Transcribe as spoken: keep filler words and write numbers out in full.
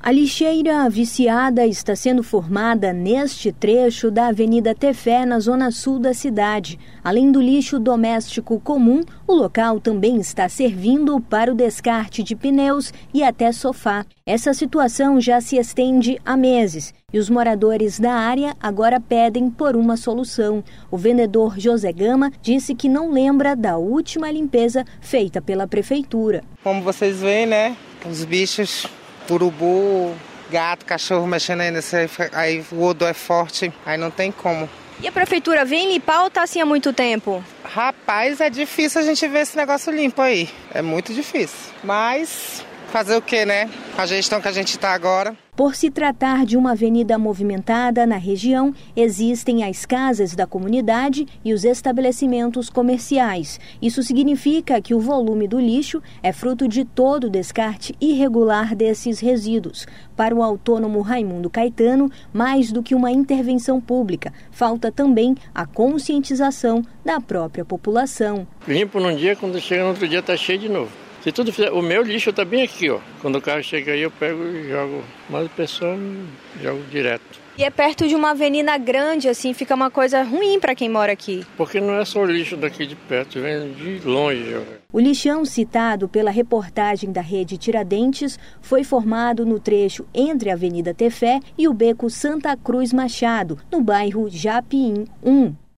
A lixeira viciada está sendo formada neste trecho da Avenida Tefé, na zona sul da cidade. Além do lixo doméstico comum, o local também está servindo para o descarte de pneus e até sofá. Essa situação já se estende há meses e os moradores da área agora pedem por uma solução. O vendedor José Gama disse que não lembra da última limpeza feita pela prefeitura. Como vocês veem, né, os bichos... urubu, gato, cachorro mexendo aí nesse, aí o odor é forte, aí não tem como. E a prefeitura vem limpar ou tá assim há muito tempo? Rapaz, é difícil a gente ver esse negócio limpo aí, é muito difícil. Mas fazer o que, né? A gestão que a gente tá agora. Por se tratar de uma avenida movimentada na região, existem as casas da comunidade e os estabelecimentos comerciais. Isso significa que o volume do lixo é fruto de todo o descarte irregular desses resíduos. Para o autônomo Raimundo Caetano, mais do que uma intervenção pública, falta também a conscientização da própria população. Limpo num dia, quando chega no outro dia está cheio de novo. Se tudo fizer, o meu lixo está bem aqui, ó. Quando o carro chega aí, eu pego e jogo. Mas o pessoal jogo direto. E é perto de uma avenida grande, assim, fica uma coisa ruim para quem mora aqui. Porque não é só o lixo daqui de perto, vem de longe. Ó. O lixão citado pela reportagem da Rede Tiradentes foi formado no trecho entre a Avenida Tefé e o Beco Santa Cruz Machado, no bairro Japim um.